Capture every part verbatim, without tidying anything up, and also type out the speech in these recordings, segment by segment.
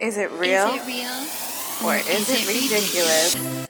Is it real? Is it real? Or is, is it, it ridiculous? ridiculous?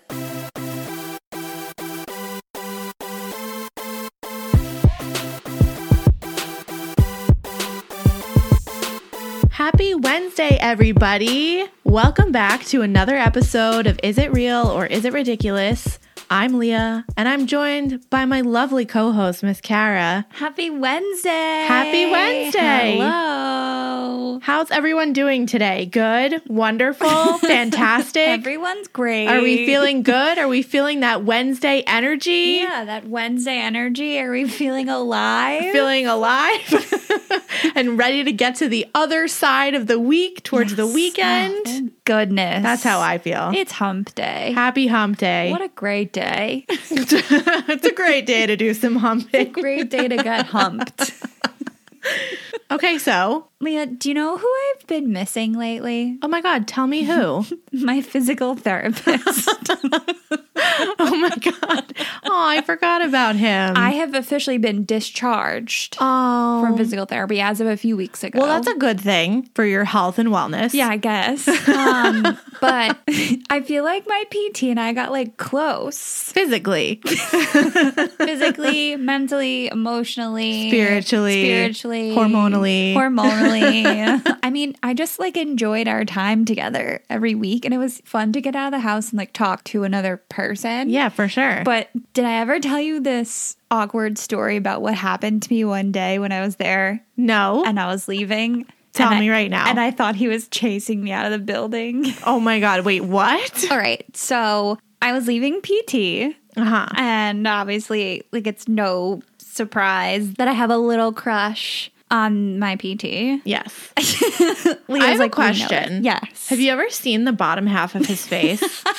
Happy Wednesday, everybody! Welcome back to another episode of Is It Real or Is It Ridiculous? I'm Leah, and I'm joined by my lovely co-host, Miss Kara. Happy Wednesday! Happy Wednesday! Hello! How's everyone doing today? Good? Wonderful? Fantastic? Everyone's great. Are we feeling good? Are we feeling that Wednesday energy? Yeah, that Wednesday energy. Are we feeling alive? Feeling alive? And ready to get to the other side of the week, towards yes. the weekend? Oh, goodness. That's how I feel. It's hump day. Happy hump day. What a great day. It's a great day to do some humping. It's a great day to get humped. Okay, so. Leah, do you know who I've been missing lately? Oh my God, tell me who. My physical therapist. Oh my God. Oh, I forgot about him. I have officially been discharged oh. from physical therapy as of a few weeks ago. Well, that's a good thing for your health and wellness. Yeah, I guess. Um, but I feel like my P T and I got like close. Physically. Physically, mentally, emotionally. Spiritually. Spiritually. Hormonally. Hormonally. I mean, I just like enjoyed our time together every week, and it was fun to get out of the house and like talk to another person. Yeah, for sure. But did I ever tell you this awkward story about what happened to me one day when I was there? No. And I was leaving. Tell and me I, right now. And I thought he was chasing me out of the building. Oh my God. Wait, what? All right. So I was leaving P T. Uh-huh. And obviously, like, it's no surprise that I have a little crush on my P T. Yes. Leah's I have like, a question. Yes. Have you ever seen the bottom half of his face?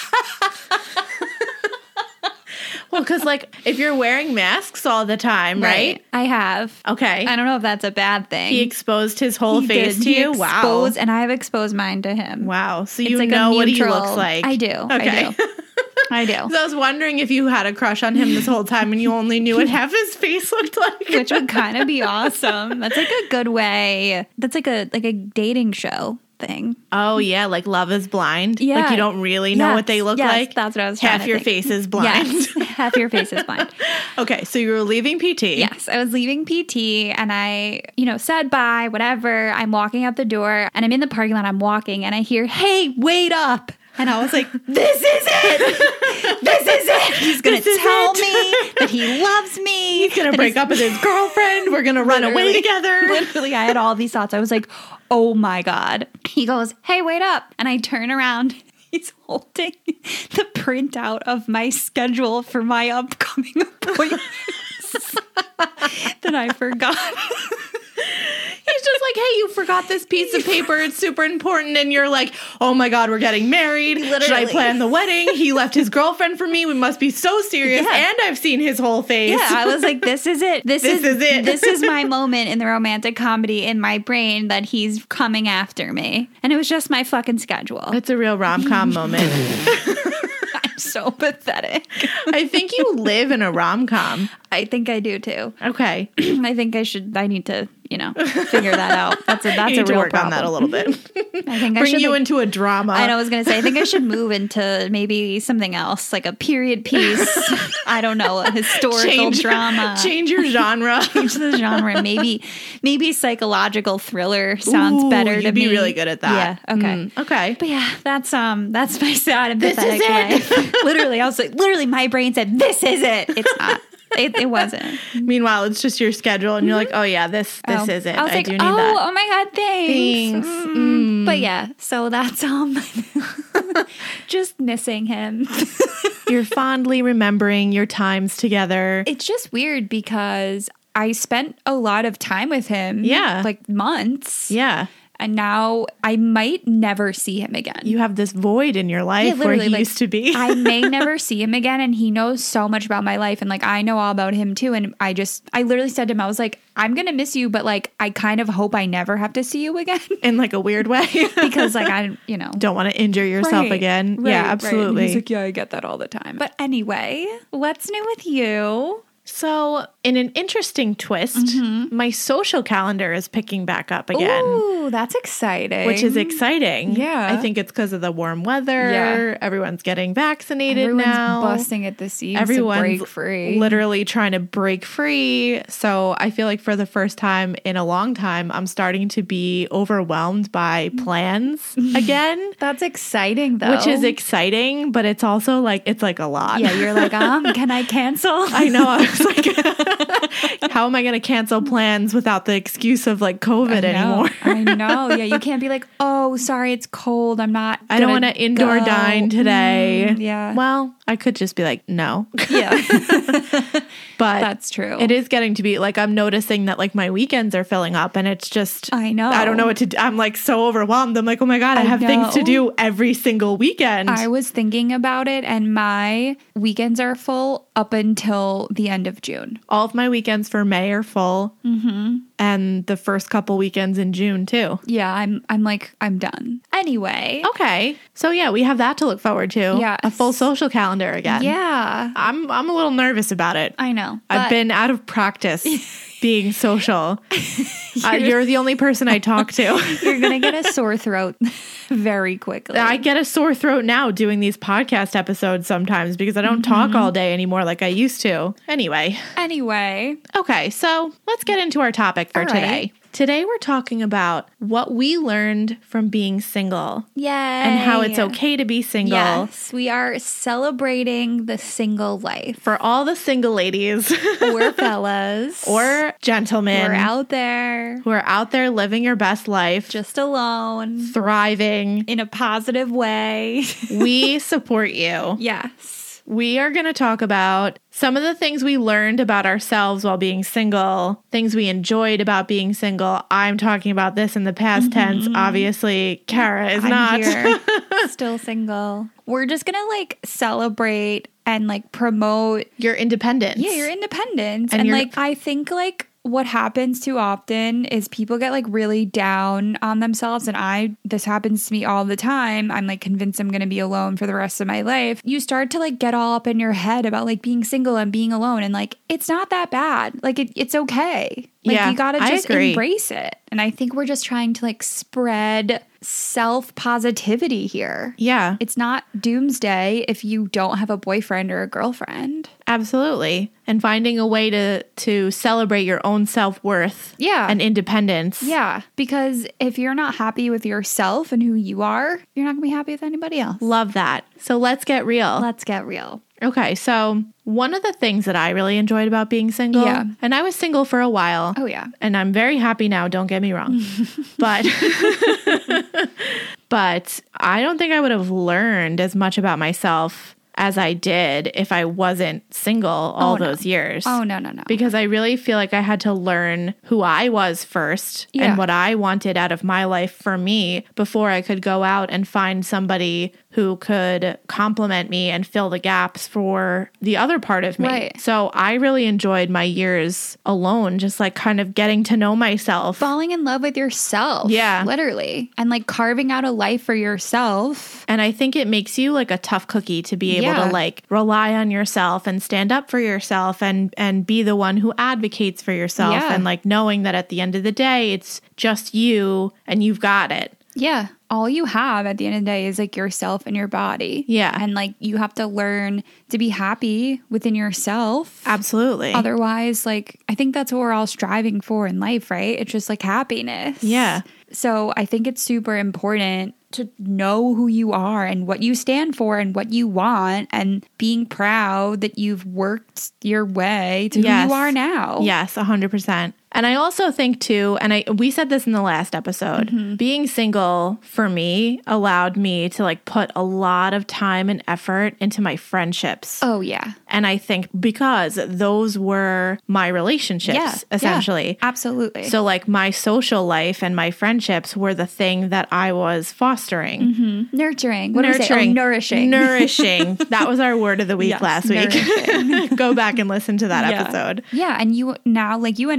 Well, because, like, if you're wearing masks all the time, right? right? I have. Okay. I don't know if that's a bad thing. He exposed his whole he face did. to he you? Exposed, wow. And I have exposed mine to him. Wow. So it's you like know what he mutual, looks like. I do. Okay. I do. I do. So I was wondering if you had a crush on him this whole time and you only knew what half his face looked like. Which would kind of be awesome. That's like a good way. That's like a like a dating show thing. Oh, yeah. Like Love is Blind. Yeah. Like you don't really know yes. what they look yes, like. That's what I was trying Half to your think. face is blind. Yes. Half your face is blind. Okay. So you were leaving P T. Yes. I was leaving P T and I, you know, said bye, whatever. I'm walking out the door and I'm in the parking lot. I'm walking and I hear, hey, wait up. And I was like, this is it. This is it. He's going to tell it. me that he loves me. He's going to break up with his girlfriend. We're going to run away together. Literally, I had all these thoughts. I was like, oh my God. He goes, hey, wait up. And I turn around. He's holding the printout of my schedule for my upcoming appointments that I forgot. He's just like, hey, you forgot this piece of paper. It's super important. And you're like, oh my God, we're getting married. Literally. Should I plan the wedding? He left his girlfriend for me. We must be so serious. Yeah. And I've seen his whole face. Yeah, I was like, this is it. This, This is, is it. This is my moment in the romantic comedy in my brain that he's coming after me. And it was just my fucking schedule. It's a real rom-com moment. I'm so pathetic. I think you live in a rom-com. I think I do too. Okay. I think I should, I need to, you know, figure that out. That's a, that's you need a real to work problem. on that a little bit. I think I Bring should you like, into a drama. I know, I was going to say, I think I should move into maybe something else, like a period piece. I don't know, a historical change, drama. Change your genre. Change the genre. Maybe, maybe psychological thriller sounds Ooh, better you'd to be me. really good at that. Yeah. Okay. Mm, okay. But yeah, that's um, that's my sad and This pathetic is it. life. Literally, I was like, literally, my brain said, "This is it." It's not. It, it wasn't. Meanwhile, it's just your schedule, and you're like, "Oh yeah, this this Oh. is it. I was I like, do need oh, that." oh my God, thanks. Thanks. Mm. Mm. But yeah, so that's um, just missing him. You're fondly remembering your times together. It's just weird because I spent a lot of time with him. Yeah. Like months. Yeah. And now I might never see him again. You have this void in your life Yeah, where he literally, like, used to be. I may never see him again, and he knows so much about my life, and like I know all about him too. And I just, I literally said to him, I was like, I'm gonna miss you, but like I kind of hope I never have to see you again in like a weird way. because like I, you know, don't want to injure yourself Right, again. right, yeah, right. absolutely. And he's like, yeah, I get that all the time. But anyway, what's new with you? So, in an interesting twist, Mm-hmm. my social calendar is picking back up again. Ooh, that's exciting. Which is exciting. Yeah. I think it's because of the warm weather. Yeah. Everyone's getting vaccinated Everyone's now. busting at the seams Everyone's to break free. literally trying to break free. So I feel like for the first time in a long time, I'm starting to be overwhelmed by plans again. That's exciting, though. Which is exciting, but it's also like, it's like a lot. Yeah, you're like, um, can I cancel? I know. I was like, how am I going to cancel plans without the excuse of like COVID I know, anymore? I know. Yeah, you can't be like, oh, sorry, it's cold. I'm not. I don't gonna want to indoor go." dine today. Mm, yeah. Well, I could just be like, no. Yeah. But That's true. it is getting to be like, I'm noticing that like my weekends are filling up and it's just, I know. I don't know what to do. I'm like so overwhelmed. I'm like, oh my God, I, I have things to know. do every single weekend. I was thinking about it, and my weekends are full up until the end of June. All of my weekends for May are full. Mm-hmm. And the first couple weekends in June too. Yeah, I'm. I'm like, I'm done. Anyway. Okay. So yeah, we have that to look forward to. Yes. A full social calendar again. Yeah, I'm I'm a little nervous about it. I know. I've but- been out of practice being social. uh, you're the only person I talk to. You're gonna get a sore throat very quickly. I get a sore throat now doing these podcast episodes sometimes because I don't talk all day anymore like I used to. Anyway. Anyway, Okay, so let's get into our topic for All today. right. Today we're talking about what we learned from being single yay. and how it's okay to be single. Yes, we are celebrating the single life. For all the single ladies Or fellas. or gentlemen we're out there who are out there living your best life, just alone thriving, in a positive way. we support you. Yes. We are going to talk about some of the things we learned about ourselves while being single, things we enjoyed about being single. I'm talking about this in the past tense. Obviously, Kara is I'm not. here, still single. We're just gonna like celebrate and like promote Your independence. yeah, your independence. And And, your- like I think like what happens too often is people get like really down on themselves, and I this happens to me all the time. I'm like convinced I'm going to be alone for the rest of my life. You start to like get all up in your head about like being single and being alone, and like it's not that bad. Like it, it's okay. Like Yeah, you got to I just agree. embrace it. And I think we're just trying to like spread self positivity here. Yeah, It's not doomsday if you don't have a boyfriend or a girlfriend. absolutely. And finding a way to to celebrate your own self-worth Yeah. and independence. Yeah, because if you're not happy with yourself and who you are, you're not going to be happy with anybody else. Love that. So let's get real. Let's get real. Okay, so one of the things that I really enjoyed about being single, Yeah. and I was single for a while. Oh, yeah. And I'm very happy now, don't get me wrong. but but I don't think I would have learned as much about myself as I did if I wasn't single all Oh, no. those years. Oh, no, no, no. Because I really feel like I had to learn who I was first Yeah. and what I wanted out of my life for me before I could go out and find somebody who could complement me and fill the gaps for the other part of me. Right. So I really enjoyed my years alone, just like kind of getting to know myself. Falling in love with yourself. Yeah. Literally. And like carving out a life for yourself. And I think it makes you like a tough cookie to be able Yeah. to like rely on yourself and stand up for yourself and and be the one who advocates for yourself Yeah. and like knowing that at the end of the day it's just you and you've got it. Yeah. All you have at the end of the day is like yourself and your body. Yeah. And like you have to learn to be happy within yourself. Absolutely. Otherwise, like, I think that's what we're all striving for in life, right? It's just like happiness. Yeah. So I think it's super important to know who you are and what you stand for and what you want, and being proud that you've worked your way to Yes. who you are now. Yes, one hundred percent. And I also think too, and I we said this in the last episode, Mm-hmm. being single for me allowed me to like put a lot of time and effort into my friendships. Oh, yeah. And I think because those were my relationships, Yeah. essentially. Yeah, absolutely. So like my social life and my friendships were the thing that I was fostering. nurturing. What did we say? Oh, nourishing. Nourishing. That was our word of the week Yes, last week. nourishing. Go back and listen to that Yeah. episode. Yeah. And you now, like you and I,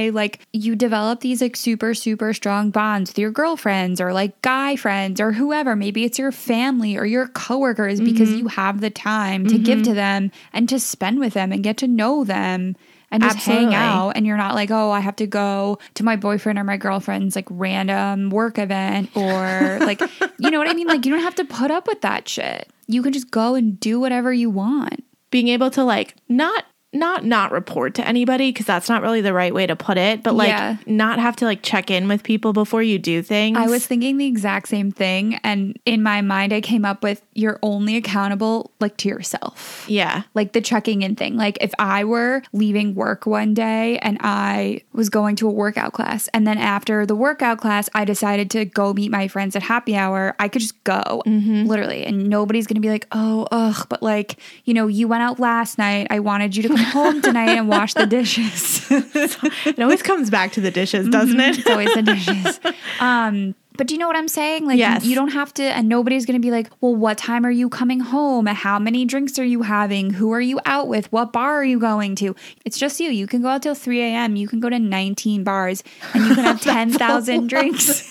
why like you develop these like super, super strong bonds with your girlfriends or like guy friends or whoever. Maybe it's your family or your coworkers mm-hmm. because you have the time to mm-hmm. give to them and to spend with them and get to know them. And just Absolutely. hang out, and you're not like, oh, I have to go to my boyfriend or my girlfriend's like random work event, or like, you know what I mean? Like, you don't have to put up with that shit. You can just go and do whatever you want. Being able to like not not not report to anybody, because that's not really the right way to put it, but like yeah. not have to like check in with people before you do things. I was thinking the exact same thing, and in my mind I came up with you're only accountable like to yourself. Yeah. Like the checking in thing. Like if I were leaving work one day and I was going to a workout class, and then after the workout class I decided to go meet my friends at happy hour, I could just go mm-hmm. literally, and nobody's gonna be like, oh ugh, but like, you know, you went out last night, I wanted you to come home tonight and wash the dishes. It always comes back to the dishes, doesn't it? It's always the dishes. Um, but do you know what I'm saying? Like, yes. you don't have to, and nobody's going to be like, well, what time are you coming home? How many drinks are you having? Who are you out with? What bar are you going to? It's just you. You can go out till three a.m. You can go to nineteen bars and you can have ten thousand drinks.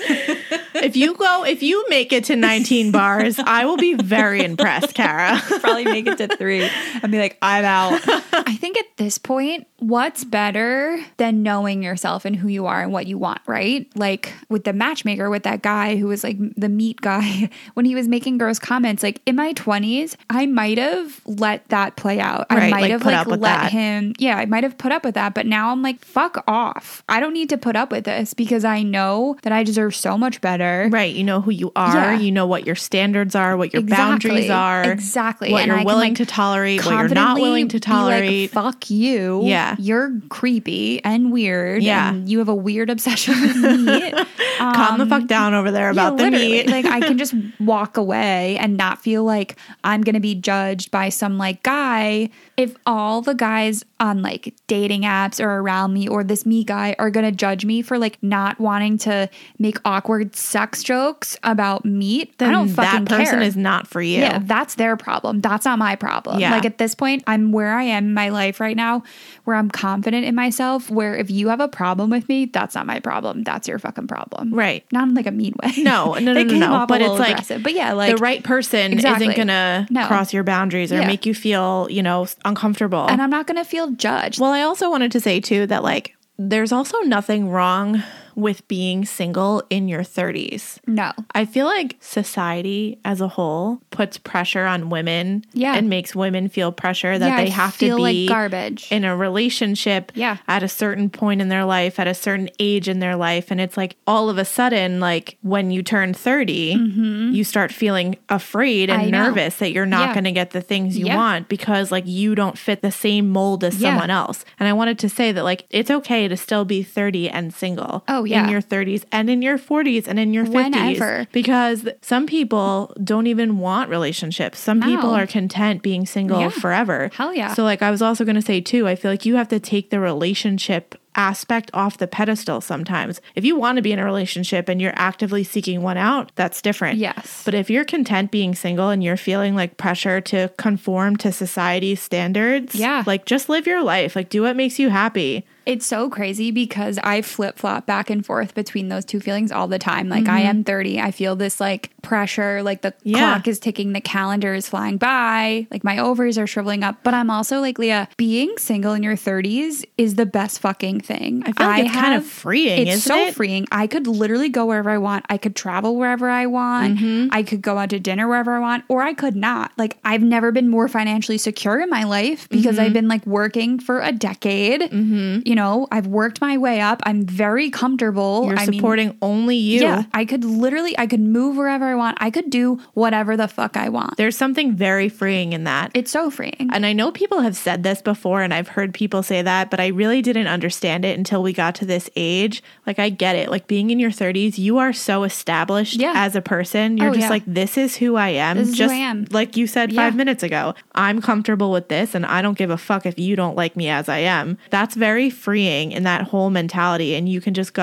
If you go, if you make it to nineteen bars, I will be very impressed, Kara. Probably make it to three and be like, I'm out. I think at this point, what's better than knowing yourself and who you are and what you want, right? Like with the matchmaker, with that guy who was like the meat guy, when he was making gross comments, like in my twenties, I might have let that play out. Right, I might like have put like up with let that. him, yeah, I might have put up with that. But now I'm like, fuck off. I don't need to put up with this because I know that I deserve so much better. Right. You know who you are. Yeah. You know what your standards are, what your Exactly. boundaries are. Exactly. What And you're I can, willing like, to tolerate, what you're not confidently willing to be like, tolerate. fuck you. Yeah. You're creepy and weird. Yeah. And you have a weird obsession with meat. Um, Calm the fuck down over there about yeah, the literally. meat. Like I can just walk away and not feel like I'm going to be judged by some like guy. If all the guys on like dating apps or around me or this me guy are going to judge me for like not wanting to make awkward sex jokes about meat, then I don't fucking that person care. is not for you. Yeah, that's their problem. That's not my problem. Yeah. Like at this point, I'm where I am in my life right now, where I'm confident in myself, where if you have a problem with me, that's not my problem. That's your fucking problem. Right. Not in like a mean way. No, no, no, They no, came no. off a But it's little like aggressive. But yeah, like the right person Exactly. isn't going to No. cross your boundaries or Yeah. make you feel, you know, uncomfortable. And I'm not going to feel judged. Well, I also wanted to say too that like there's also nothing wrong with being single in your thirties. No. I feel like society as a whole puts pressure on women Yeah. and makes women feel pressure that Yeah, they I have feel to like be garbage. in a relationship Yeah. at a certain point in their life, at a certain age in their life. And it's like all of a sudden, like when you turn thirty, mm-hmm. you start feeling afraid and I know. nervous that you're not Yeah. going to get the things you Yeah. want because like you don't fit the same mold as Yeah. someone else. And I wanted to say that like it's okay to still be thirty and single. Oh, yeah. In your thirties and in your forties and in your fifties. Whenever. Because some people don't even want relationships. Some No. people are content being single Yeah. forever. Hell yeah. So like I was also going to say too, I feel like you have to take the relationship aspect off the pedestal sometimes. If you want to be in a relationship and you're actively seeking one out, that's different. Yes. But if you're content being single and you're feeling like pressure to conform to society's standards, Yeah. like just live your life. Like do what makes you happy. It's so crazy because I flip flop back and forth between those two feelings all the time. Like I am thirty. I feel this like pressure, like the Yeah. clock is ticking, the calendar is flying by, like my ovaries are shriveling up. But I'm also like, Leah, being single in your thirties is the best fucking thing. I feel like it's kind of freeing, It's isn't so it? freeing. I could literally go wherever I want. I could travel wherever I want. Mm-hmm. I could go out to dinner wherever I want, or I could not. Like I've never been more financially secure in my life because Mm-hmm. I've been like working for a decade. Mm-hmm. You know, I've worked my way up. I'm very comfortable. You're I mean, supporting only you. yeah, I could literally, I could move wherever I want. I could do whatever the fuck I want. There's something very freeing in that. It's so freeing. And I know people have said this before and I've heard people say that, but I really didn't understand it until we got to this age. Like I get it. Like being in your thirties, you are so established Yeah. as a person. You're Oh, just yeah. like, this is who I am. This is who just I am. like you said Yeah. five minutes ago. I'm comfortable with this and I don't give a fuck if you don't like me as I am. That's very freeing in that whole mentality. And you can just go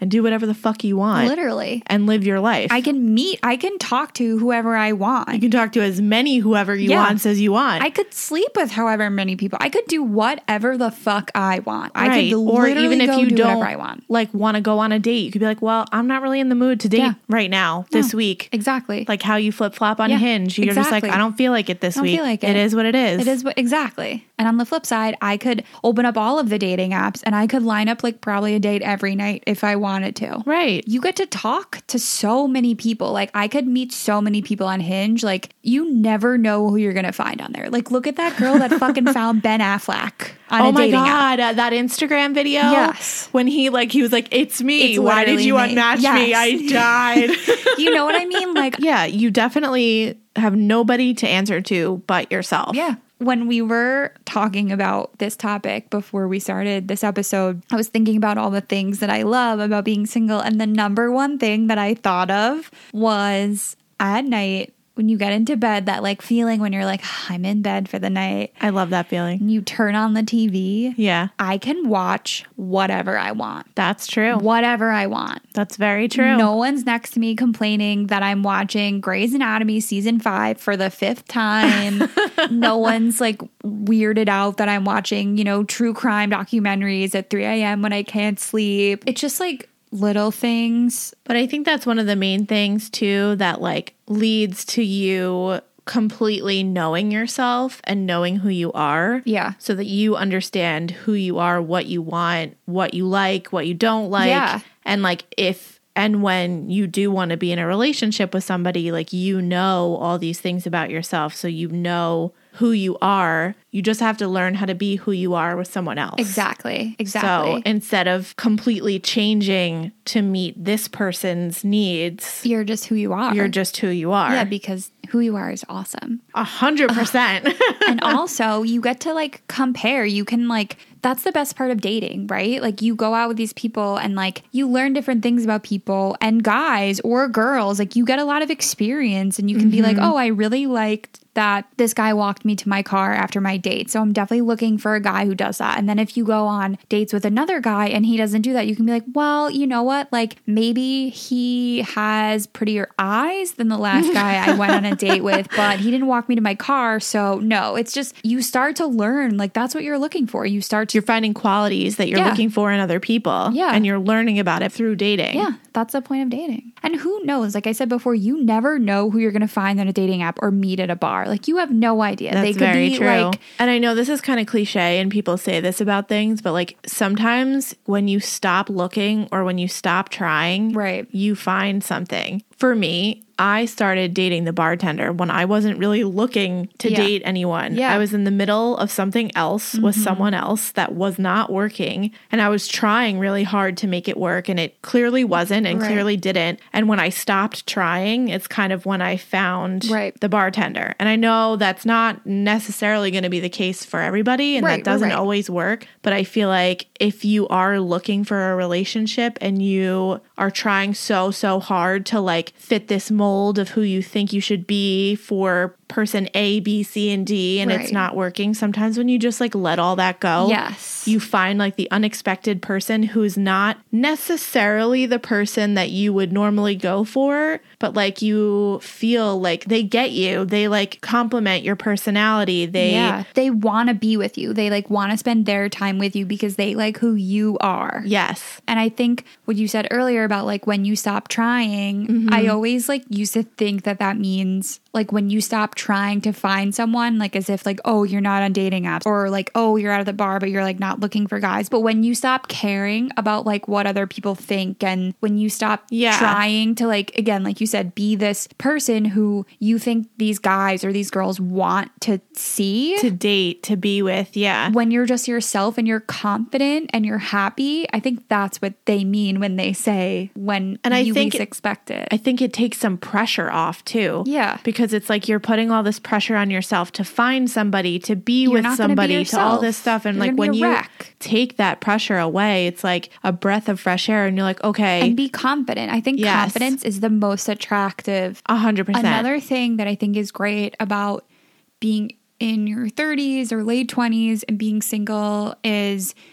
and do whatever the fuck you want. Literally. And live your life. I can meet, I can talk to whoever I want. You can talk to as many whoever you Yeah. want as you want. I could sleep with however many people. I could do whatever the fuck I want. I Right. could Or literally even if go you do don't whatever I want. like want to go on a date, you could be like, well, I'm not really in the mood to date Yeah. right now this No. week. Exactly. Like how you flip flop on Yeah, Hinge. You're just like, exactly. I don't feel like it this I don't week. feel like It it. is what it is. It is what exactly. And on the flip side, I could open up all of the dating apps and I could line up like probably a date every night if I wanted to. Right. You get to talk to so many people. Like I could meet so many people on Hinge. Like you never know who you're going to find on there. Like look at that girl that fucking found Ben Affleck on Oh a my dating app. God, uh, that Instagram video. Yes. When he like, he was like, it's me. It's Why did literally you me. unmatch me? Yes. I died. You know what I mean? Like Yeah, you definitely have nobody to answer to but yourself. yeah. When we were talking about this topic before we started this episode, I was thinking about all the things that I love about being single. And the number one thing that I thought of was at night when you get into bed, that like feeling when you're like, I'm in bed for the night. I love that feeling. And you turn on the T V. Yeah, I can watch whatever I want. that's true. Whatever I want. That's very true. No one's next to me complaining that I'm watching Grey's Anatomy season five for the fifth time. No one's like weirded out that I'm watching, you know, true crime documentaries at three a.m. when I can't sleep. It's just like little things. But I think that's one of the main things too that like leads to you completely knowing yourself and knowing who you are. Yeah. So that you understand who you are, what you want, what you like, what you don't like. Yeah. And like if and when you do want to be in a relationship with somebody, like you know all these things about yourself. So you know who you are. You just have to learn how to be who you are with someone else. Exactly. Exactly. So instead of completely changing to meet this person's needs, you're just who you are. you're just who you are. Yeah, because who you are is awesome. A hundred percent. And also you get to like compare. You can like, that's the best part of dating, right? Like you go out with these people and like you learn different things about people and guys or girls. Like you get a lot of experience and you can be like, oh, I really liked that this guy walked me to my car after my date. So I'm definitely looking for a guy who does that. And then if you go on dates with another guy and he doesn't do that, you can be like, well, you know what? Like maybe he has prettier eyes than the last guy I went on a date with, but he didn't walk me to my car. So no, it's just you start to learn. Like that's what you're looking for. You start to You're finding qualities that you're Yeah. looking for in other people. Yeah. And you're learning about it through dating. Yeah, that's the point of dating. And who knows? Like I said before, you never know who you're going to find on a dating app or meet at a bar. Like you have no idea. That's they could very be true. like, and I know this is kind of cliche and people say this about things, but like sometimes when you stop looking or when you stop trying, Right. you find something. For me, I started dating the bartender when I wasn't really looking to Yeah. date anyone. Yeah. I was in the middle of something else with someone else that was not working. And I was trying really hard to make it work. And it clearly wasn't and Right. clearly didn't. And when I stopped trying, it's kind of when I found Right. the bartender. And I know that's not necessarily going to be the case for everybody. And Right, that right, doesn't right. always work. But I feel like if you are looking for a relationship and you are trying so, so hard to like fit this mold of who you think you should be for person A, B, C, and D, and it's Right. not working, sometimes when you just like let all that go, yes. you find like the unexpected person who's not necessarily the person that you would normally go for, but like you feel like they get you. They like complement your personality. They yeah. They want to be with you. They like want to spend their time with you because they like who you are. Yes. And I think what you said earlier about like when you stop trying, Mm-hmm. I always like used to think that that means like when you stop trying to find someone, like as if like, oh, you're not on dating apps or like, oh, you're out of the bar, but you're like not looking for guys. But when you stop caring about like what other people think and when you stop Yeah. trying to like, again, like you said, be this person who you think these guys or these girls want to see. To date, to be with. Yeah. When you're just yourself and you're confident and you're happy, I think that's what they mean when they say when And I you think least it- expect it. I think it takes some pressure off too. Yeah. Because it's like you're putting all this pressure on yourself to find somebody, to be You're with not gonna be somebody, to all yourself. this stuff. And You're like gonna be when a you wreck. take that pressure away, it's like a breath of fresh air and you're like, okay, And be confident. I think Yes. confidence is the most attractive. a hundred percent. Another thing that I think is great about being in your thirties or late twenties and being single is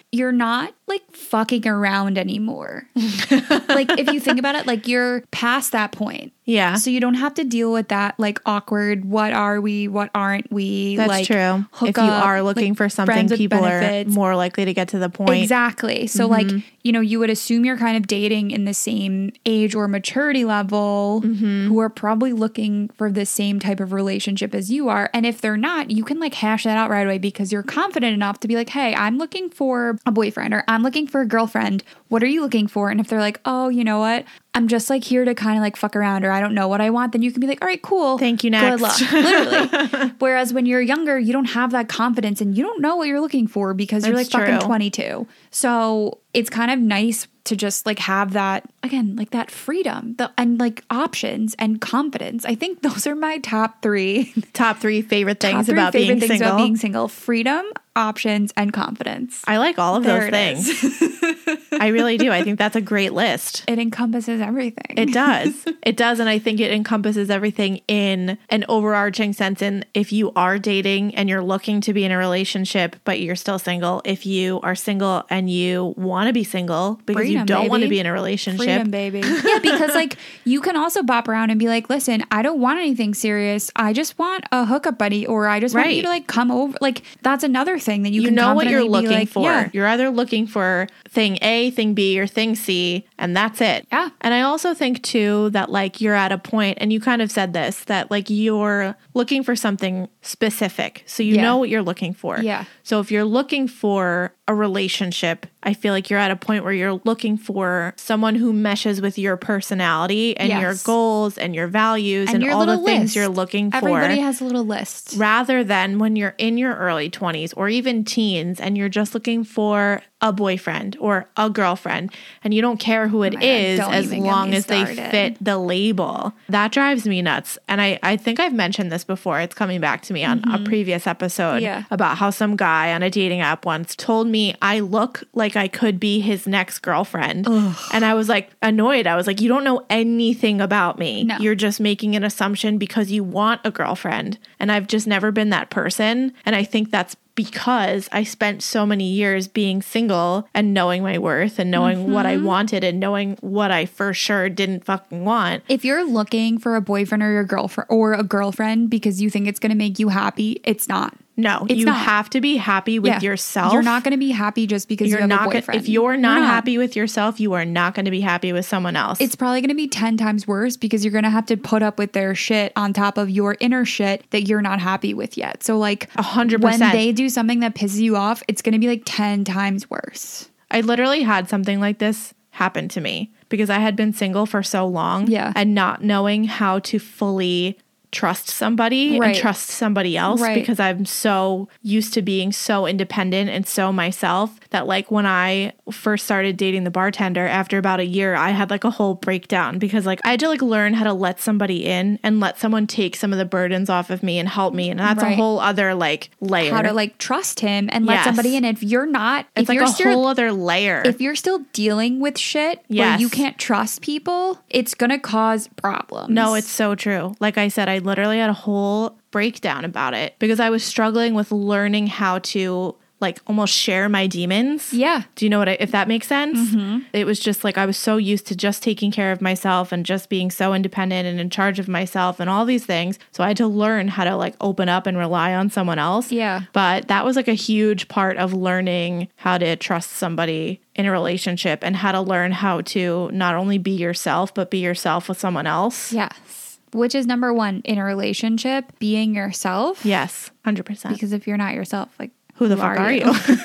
you're not like fucking around anymore. Like if you think about it, like you're past that point. Yeah. So you don't have to deal with that like awkward, what are we, what aren't we? That's like, true. If you hookup, are looking like, for something, friends with people benefits. are more likely to get to the point. Exactly. So like, you know, you would assume you're kind of dating in the same age or maturity level who are probably looking for the same type of relationship as you are. And if they're not, you can like hash that out right away because you're confident enough to be like, hey, I'm looking for a boyfriend or I'm looking for a girlfriend. What are you looking for? And if they're like, oh, you know what? I'm just like here to kind of like fuck around or I don't know what I want, then you can be like, all right, cool. Thank you, Good next. luck. Literally. Whereas when you're younger, you don't have that confidence and you don't know what you're looking for because you're That's like fucking true. twenty-two. So it's kind of nice to just like have that, again, like that freedom the, and like options and confidence. I think those are my top three. Top three favorite things top three about favorite being things single. about being single. Freedom, options, and confidence. I like all of There those it things. I really do. I think that's a great list. It encompasses everything. It does. It does. And I think it encompasses everything in an overarching sense. And if you are dating and you're looking to be in a relationship, but you're still single, if you are single and you want to be single because Freedom, you don't baby. want to be in a relationship. Freedom, baby. Yeah, because like you can also bop around and be like, listen, I don't want anything serious. I just want a hookup buddy or I just want Right. you to like come over. Like that's another thing that you, You can know what you're confidently be looking like, for. Yeah. You're either looking for thing A, thing B, or thing C, and that's it. Yeah. And I also think too that like you're at a point, and you kind of said this, that like you're looking for something specific. So you Yeah. know what you're looking for. Yeah. So if you're looking for a relationship, I feel like you're at a point where you're looking for someone who meshes with your personality and your Yes. goals and your values And and, your all the little things list. you're looking for. Everybody has a little list. Rather than when you're in your early twenties or even teens and you're just looking for a boyfriend or a girlfriend and you don't care who it Oh my God, is don't as even get long me as they started. fit the label. That drives me nuts. And I, I think I've mentioned this before. It's coming back to me on a previous episode Yeah. about how some guy on a dating app once told me I look like I could be his next girlfriend. And I was like annoyed. I was like, you don't know anything about me. No. You're just making an assumption because you want a girlfriend. And I've just never been that person. And I think that's because I spent so many years being single and knowing my worth and knowing what I wanted and knowing what I for sure didn't fucking want. If you're looking for a boyfriend or your girlfriend or a girlfriend because you think it's going to make you happy, it's not. No, It's you not. have to be happy with Yeah. yourself. You're not going to be happy just because You're you have not a gonna, boyfriend. if you're not, You're happy with yourself, you are not going to be happy with someone else. It's probably going to be ten times worse because you're going to have to put up with their shit on top of your inner shit that you're not happy with yet. So like A hundred when percent. they do something that pisses you off, it's going to be like ten times worse. I literally had something like this happen to me because I had been single for so long Yeah. and not knowing how to fully trust somebody Right. and trust somebody else Right. because I'm so used to being so independent and so myself that like when I first started dating the bartender, after about a year, I had like a whole breakdown because like I had to like learn how to let somebody in and let someone take some of the burdens off of me and help me. And that's Right. a whole other like layer. How to like trust him and let Yes. somebody in. If you're not, it's if like you're a still, whole other layer. if you're still dealing with shit where Yes. you can't trust people, it's going to cause problems. No, it's so true. Like I said, I literally had a whole breakdown about it because I was struggling with learning how to like almost share my demons. Yeah. Do you know what I, if that makes sense? Mm-hmm. It was just like I was so used to just taking care of myself and just being so independent and in charge of myself and all these things. So I had to learn how to like open up and rely on someone else. Yeah. But that was like a huge part of learning how to trust somebody in a relationship and how to learn how to not only be yourself, but be yourself with someone else. Yes. Which is number one in a relationship, being yourself. Yes, one hundred percent. Because if you're not yourself, like, Who the fuck are you?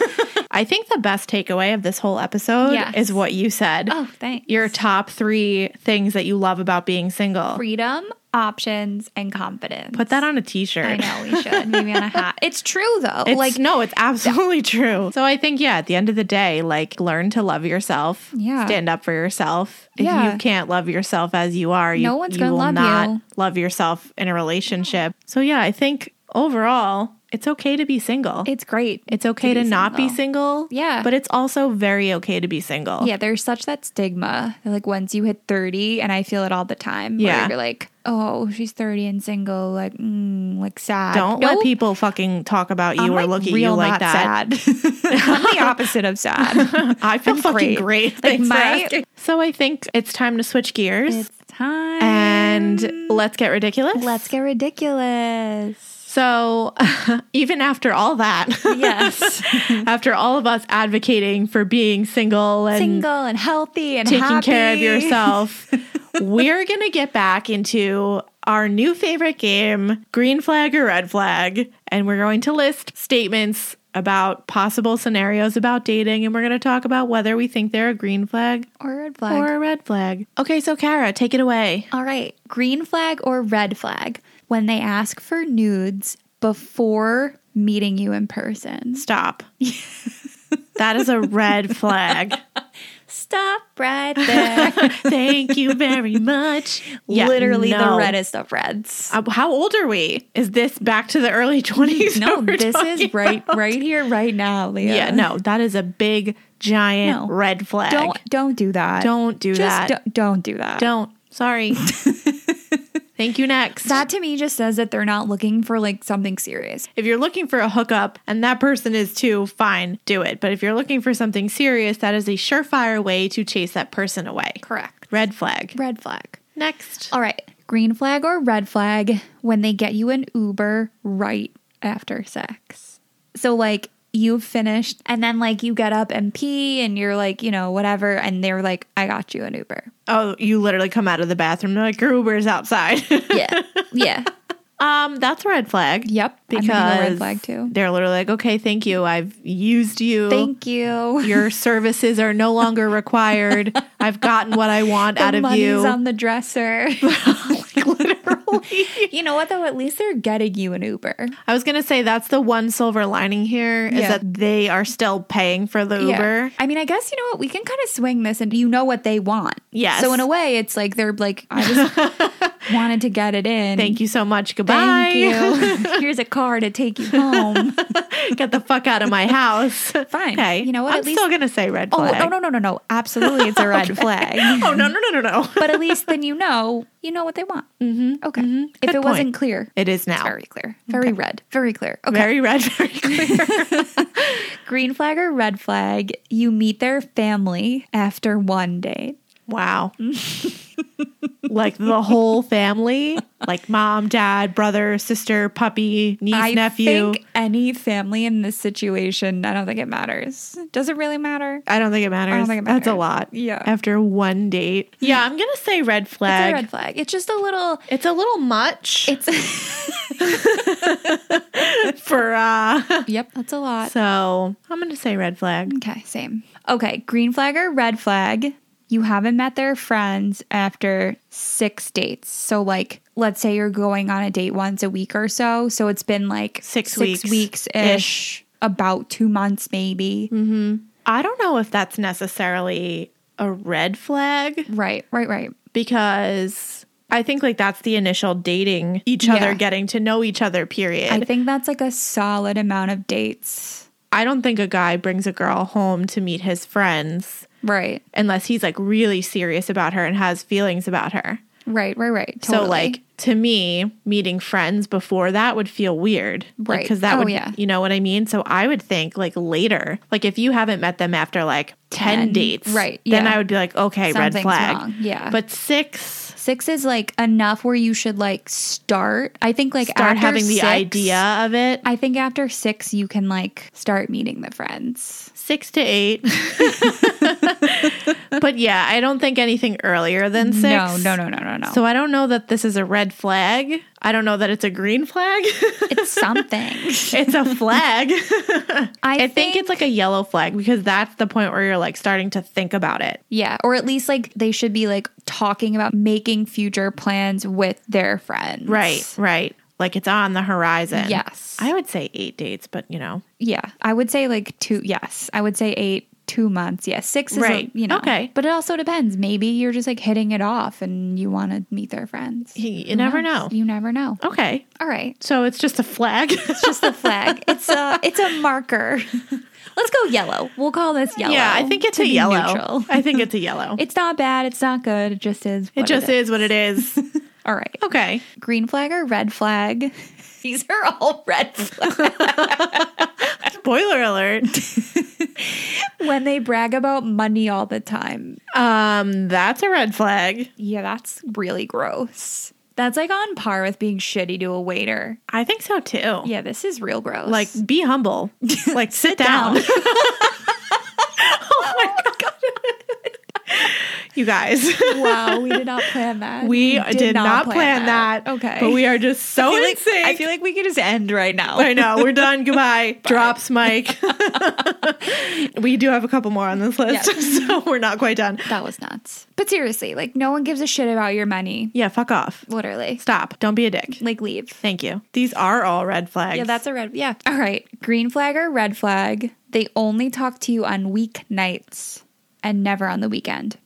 I think the best takeaway of this whole episode Yes. is what you said. Oh, thanks. Your top three things that you love about being single. Freedom, options, and confidence. Put that on a t-shirt. I know we should. Maybe on a hat. It's true though. It's, like no, it's absolutely true. So I think, yeah, at the end of the day, like learn to love yourself. Yeah. Stand up for yourself. If Yeah. you can't love yourself as you are, you, No one's you gonna will love not you. love yourself in a relationship. So yeah, I think overall, it's okay to be single. It's great. It's okay to, be not be single. single. Yeah. But it's also very okay to be single. Yeah, there's such that stigma. Like once you hit thirty, and I feel it all the time. Where Yeah. you're like, oh, she's thirty and single. Like, mm, like sad. Don't Nope. let people fucking talk about you I'm or like look at you real like not that. sad. I'm the opposite of sad. I feel I'm fucking great. great. Like Thanks for my- asking. So I think it's time to switch gears It's time. and let's get ridiculous. let's get ridiculous. So even after all that, Yes. after all of us advocating for being single and Single and healthy and taking happy. care of yourself, we're going to get back into our new favorite game, green flag or red flag. And we're going to list statements about possible scenarios about dating. And we're going to talk about whether we think they're a green flag Or a red flag. or a red flag. Okay, so Kara, take it away. All right. Green flag or red flag when they ask for nudes before meeting you in person. Stop. That is a red flag. Stop right there. Thank you very much. Yeah, Literally no. the reddest of reds. Uh, how old are we? Is this back to the early twenties? No, this is right right here, right now, Leah. Yeah, no, that is a big, giant No. red flag. Don't don't do that. Don't do Just that. Don't, don't do that. Don't. Sorry. Thank you. Next. That to me just says that they're not looking for like something serious. If you're looking for a hookup and that person is too, fine, do it. But if you're looking for something serious, that is a surefire way to chase that person away. Correct. Red flag. Red flag. Next. All right. Green flag or red flag when they get you an Uber right after sex. So like you've finished and then like you get up and pee and you're like, you know, whatever. And they're like, I got you an Uber. Oh, you literally come out of the bathroom. They're like, your Uber's outside. Yeah. Yeah. um, that's a red flag. Yep. Because I'm thinking a red flag too. they're literally like, okay, thank you. I've used you. Thank you. Your services are no longer required. I've gotten what I want The out of money's you. on the dresser. Like, literally. You know what though? At least they're getting you an Uber. I was going to say that's the one silver lining here is Yeah. that they are still paying for the Uber. I mean, I guess, you know what? We can kind of swing this and you know what they want. Yes. So in a way, it's like they're like, I just wanted to get it in. Thank you so much. Goodbye. Thank you. Here's a car to take you home. Get the fuck out of my house. Fine. Okay. You know what? I'm At least- still going to say red Oh, flag. no, no, no, no, no. Absolutely. It's a red flag. Oh, no, no, no, no, no. But at least then you know, you know what they want. Mm-hmm. Okay. Mm-hmm. If Good it wasn't point. clear, It is now. it's very clear. Very red. Very clear. Okay. Very red, very clear. Green flag or red flag, you meet their family after one date. Wow. Like the whole family? Like mom, dad, brother, sister, puppy, niece, I nephew. think any family in this situation, I don't think it matters. Does it really matter? I don't think it matters. I don't think it That's a matters. lot. Yeah. After one date. Yeah, I'm going to say red It's flag. a red flag. It's just a little. It's a little much It's. for uh Yep, that's a lot. so I'm gonna say red flag. Okay, same. Okay, green flag or red flag. You haven't met their friends after six dates. So, like, let's say you're going on a date once a week or so. So it's been like Six six weeks weeks ish, about two months maybe. I don't know if that's necessarily a red flag Right, right, right. because I think like that's the initial dating each other, Yeah. getting to know each other, period. I think that's like a solid amount of dates. I don't think a guy brings a girl home to meet his friends Right, unless he's like really serious about her and has feelings about her. right, right, right. Totally. So like to me, meeting friends before that would feel weird. Right. Because that Oh, would, yeah. you know what I mean? So I would think like later, like if you haven't met them after like ten, ten, dates, right, then yeah. I would be like, okay, red Something's flag. wrong, yeah. But six, Six is like enough where you should like start. I think like start after having the six, idea of it. I think after six, you can like start meeting the friends. Six to eight. But yeah, I don't think anything earlier than six. No, no, no, no, no, no. So I don't know that this is a red flag. I don't know that it's a green flag. It's something. It's a flag. I, I think, think it's like a yellow flag because that's the point where you're like starting to think about it. yeah, or at least like they should be like talking about making future plans with their friends. Right, right. Like it's on the horizon. Yes. I would say eight dates, but you know. Yeah, I would say like two. Yes, I would say eight two months. Yeah, six is, Right. a, you know. Okay. But it also depends. Maybe you're just like hitting it off and you want to meet their friends. You, you Who never knows? know. You never know. Okay. All right. So it's just a flag. It's just a flag. It's a it's a marker. Let's go yellow. We'll call this yellow. Yeah, I think it's to a be yellow. neutral. I think it's a yellow. It's not bad. It's not good. It just is. It what just is. is what it is. All right. Okay. Green flag or red flag? These are all red flags. Spoiler alert. When they brag about money all the time. Um, that's a red flag. Yeah, that's really gross. That's like on par with being shitty to a waiter. I think so too. Yeah, this is real gross. Like, be humble. Like, sit, down. down. Oh my God. You guys. Wow, we did not plan that. We, did, not plan, that. Okay. But we are just so I feel, in like, sync. I feel like we could just end right now. I know. We're done. Goodbye. Drops, Mike. We do have a couple more on this list, Yeah. so we're not quite done. That was nuts. But seriously, like no one gives a shit about your money. Yeah, fuck off. Literally. Stop. Don't be a dick. Like leave. Thank you. These are all red flags. Yeah, that's a red. Yeah. All right. Green flag or red flag? They only talk to you on weeknights and never on the weekend.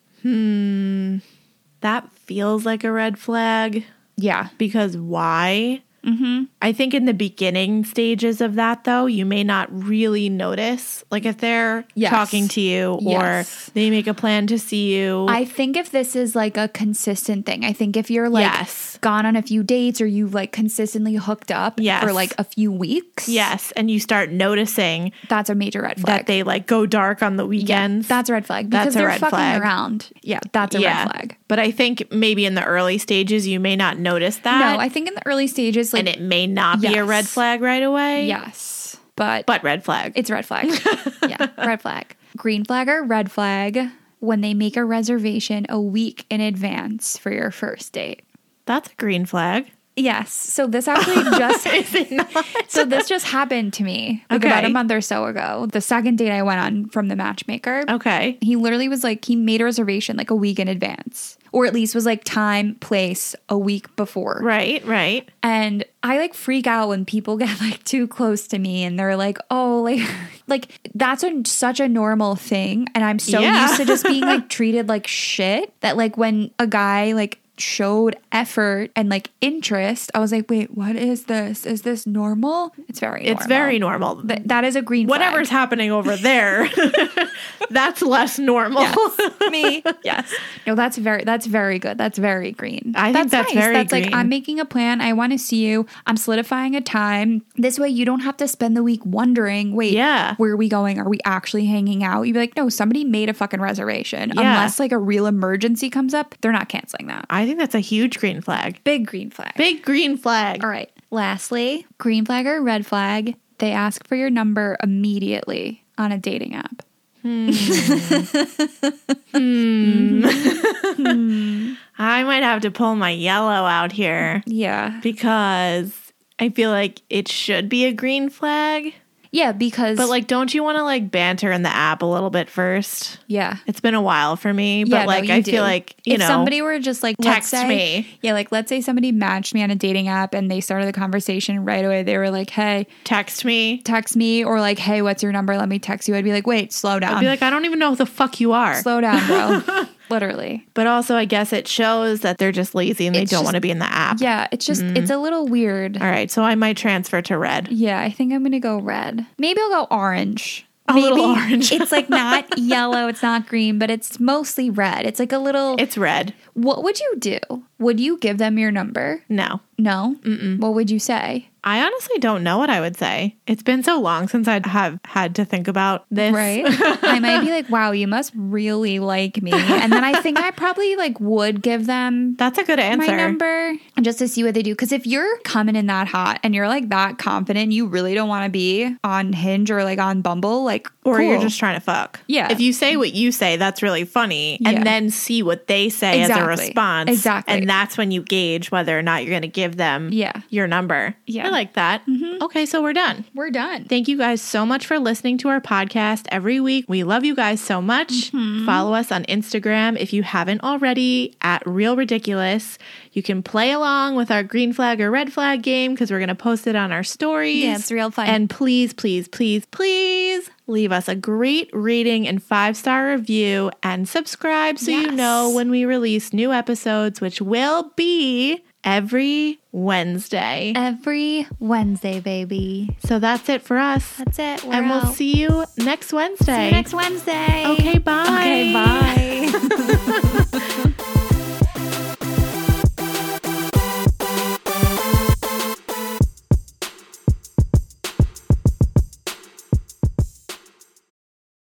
Hmm. That feels like a red flag. Yeah. Because why? Mm-hmm. I think in the beginning stages of that, though, you may not really notice. Like if they're Yes. talking to you or Yes. they make a plan to see you. I think if this is like a consistent thing, I think if you're like Yes. gone on a few dates or you've like consistently hooked up Yes. for like a few weeks. Yes. And you start noticing That's a major red flag. that they like go dark on the weekends. That's a red flag because That's a they're red fucking flag. around. Yeah, that's a yeah. red flag. But I think maybe in the early stages, you may not notice that. No, I think in the early stages, like and it may not be a Yes. red flag right away. yes, but But red flag. it's a red flag. Yeah, red flag. Green flag or red flag when they make a reservation a week in advance for your first date. That's a green flag. Yes. So this actually just Is it not? so this just happened to me like Okay. about a month or so ago. The second date I went on from the matchmaker. Okay. He literally was like, he made a reservation like a week in advance, or at least was like time, place a week before. Right, right. And I like freak out when people get like too close to me and they're like, oh, like, like that's a, such a normal thing. And I'm so Yeah. used to just being like treated like shit that like when a guy like showed effort and like interest, I was like, wait, what is this? Is this normal? It's very normal. It's very normal. Th- that is a green flag. Whatever's happening over there, that's less normal. Yes. Me. Yes. No, that's very that's very good. That's very green. I think that's very That's green. like I'm making a plan. I want to see you. I'm solidifying a time. This way you don't have to spend the week wondering, wait, Yeah. where are we going? Are we actually hanging out? You'd be like, no, somebody made a fucking reservation. Yeah. Unless like a real emergency comes up, they're not canceling that. I think that's a huge green flag. Big green flag. Big green flag. All right. Lastly, green flag or red flag, they ask for your number immediately on a dating app. I might have to pull my yellow out here Yeah. because I feel like it should be a green flag. Yeah, because But like, don't you want to like banter in the app a little bit first? yeah. It's been a while for me, but Yeah, no, like you I do. feel like, you if know, somebody were just like let's text say- me. yeah, like let's say somebody matched me on a dating app and they started the conversation right away. They were like, "Hey, text me. text me," or like, "Hey, what's your number? Let me text you." I'd be like, "Wait, slow down, I'd be like, I don't even know who the fuck you are. slow down, bro." Literally, But also, I guess it shows that they're just lazy and they It's don't just- want to be in the app. yeah. It's just it's a little weird. All right, so I might transfer to red. Yeah, I think I'm gonna go red. Maybe I'll go orange. A Maybe little orange. It's like not yellow, it's not green, but it's mostly red. It's like a little. It's red. What would you do? Would you give them your number? No. No. Mm-mm. What would you say? I honestly don't know what I would say. It's been so long since I have had to think about this. Right? I might be like, wow, you must really like me. And then I think I probably like would give them That's a good my answer. number just to see what they do. Because if you're coming in that hot and you're like that confident, you really don't want to be on Hinge or like on Bumble, like, Or cool. you're just trying to fuck. Yeah. If you say what you say, that's really funny. Yeah. And then see what they say as a Exactly. response. Exactly. And that's when you gauge whether or not you're going to give them Yeah. your number. Yeah. like that. Mm-hmm. Okay, so we're done. We're done. Thank you guys so much for listening to our podcast every week. We love you guys so much. Mm-hmm. Follow us on Instagram if you haven't already at Real Ridiculous. You can play along with our green flag or red flag game because we're going to post it on our stories. Yeah, it's real fun. And please, please, please, please leave us a great rating and five-star review and subscribe so Yes. you know when we release new episodes, which will be every Wednesday. Every Wednesday, baby. So that's it for us. That's it. We're and we'll out. see you next Wednesday. See you next Wednesday. Okay, bye. Okay, bye.